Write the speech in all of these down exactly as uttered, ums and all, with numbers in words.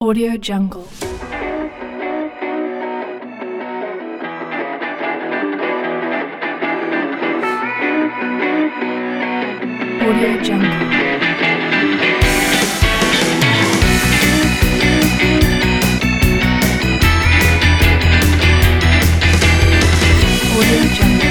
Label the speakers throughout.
Speaker 1: Audio Jungle. Audio Jungle. Audio Jungle.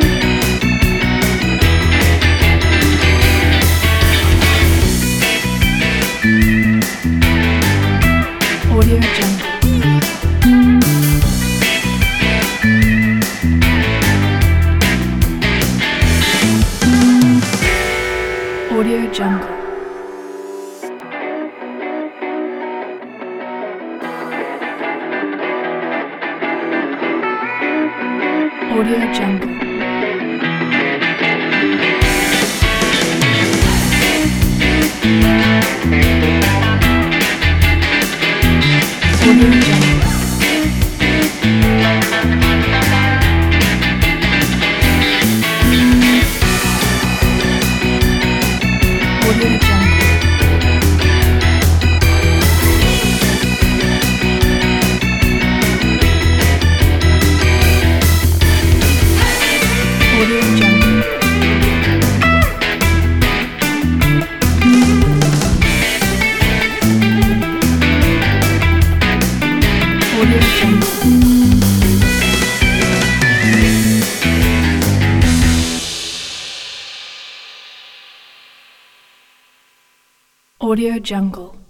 Speaker 1: Audio Jungle. Audio Jungle. Audio Jungle. Audio Jungle. Audio Jungle. Audio Jungle. Audio Jungle. Audio Jungle.